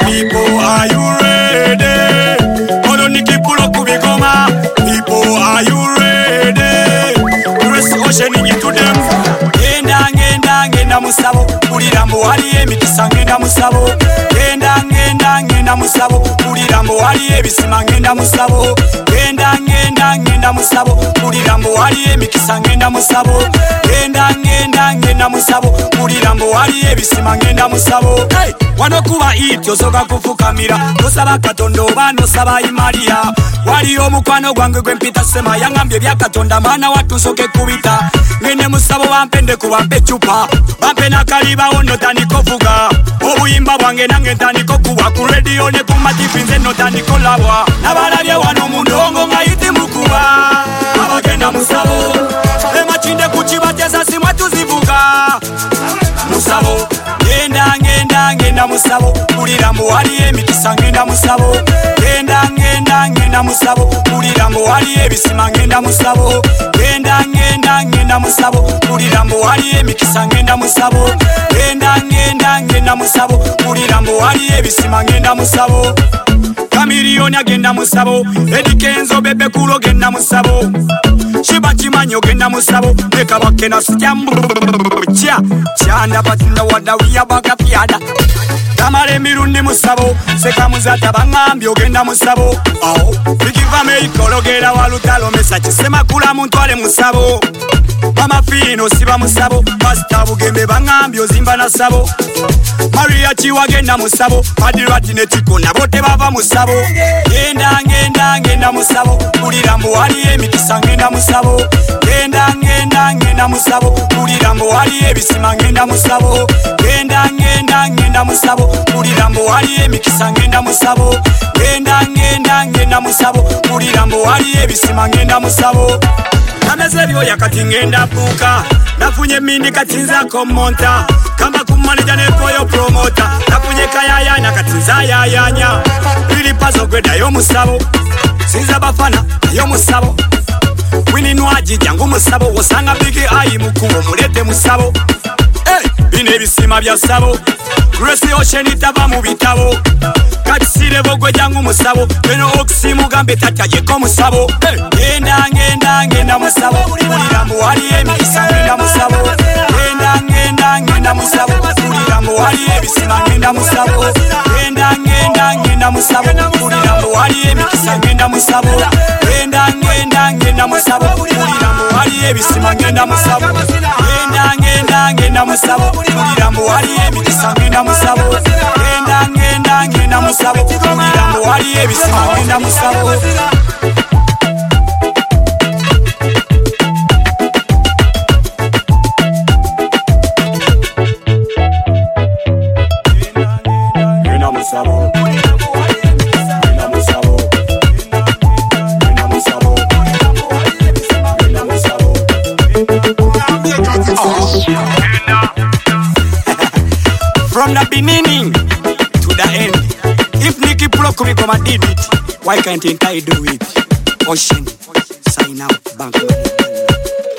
People, are you ready? Olo nikipulo kubigoma. People, are you ready? Press ocean into them. Ngenda musabo. Kulira mbu wali emikisa ngenda musabo. Ngenda musabo. Kulira mbu wali ebisima ngenda musabo. Ngenda musabo. Kulira mbu wali emikisa ngenda musabo. Ngenda musabo. Kulira mbu wali ebisima ngenda musabo. Wano kuba ityo soka kufukamira. Nosaba Katonda oba nosaba Maria. Wali omukwano gwange gwempita sema yangambye bya Katonda maana watu soke kubita. Ngende musabo bampende kubampe chupa. Bampe nakaliba ono taniko vuga. Obuyimba bwange nange taniko kuwa. Ku radio ne ku mativi nze no taniko labwa. Nabalabye wano mu ndongo nga yiti mukuba. Abagenda musabo. Emachinde kuchibateza simwe tuzivuga. Musabo. Ngenda musabo. Kulira mbu wali emikisa ngenda musabo. Ngenda musabo. Kulira mbu wali ebisima ngenda musabo. Ngenda musabo. Kulira mbu wali emikisa ngenda musabo. Ngenda musabo. Kulira mbu wali ebisima ngenda musabo. Kamiliyoni agenda musabo. Eddie Kenzo bebe kulo genda musabo. Shiba chimanyo genda musabo. Meka bakena sijambu. Chanda batinda wada wiyabaga piada. Kamale mirundi musabo. Seka muzata bangambi ogenda musabo. Bikiva meikologera walutalo mesa chisema kula muntu ale musabo. Mama fino siba musabo. Pasta bugembe bangambi ozimba na sabo. Maria chiwa genda musabo. Padirati netiko na bote bava musabo. Ngenda musabo. Kulira mbu wali emikisa ngenda musabo. Ngenda musabo. Kulira mbu wali ebisima ngenda musabo. Ngenda musabo. Kulira mbu wali emikisa ngenda musabo. Ngenda musabo. Kulira mbu wali ebisima ngenda musabo. Kameze byoya kati ngenda buka. Nafunye mini katinza komonta. Kamba kumanija nekoyo promota. Nafunye kayaya na katinza yayanya. Pili paso gweda yo musabo. Sinza bafana yo musabo. Wini nwaji jangu musabo. Wasanga bigi ayi mukubo mulete musabo. Bine bisima bya sabo. Grace ocean itaba mu bitabo. Katisire bogwe jangu musabo. Beno oksimu gambe tata yeko musabo. Ngenda musabo. Kulira mbu wali emikisa ngenda musabo. Ngenda musabo. Kulira mbu wali ebisima ngenda musabo. Ngenda musabo. Kulira mbu wali emikisa ngenda musabo. Ngenda musabo. Kulira mbu wali ebisima ngenda musabo. Ngenda musabo. Kulira mbu wali emikisa ngenda musabo. Ngenda musabo. Kulira mbu wali ebisima ngenda musabo. From the beginning to the end. If Nicky Plokubikoma did it, why can't I do it? Ocean, sign out, bank money.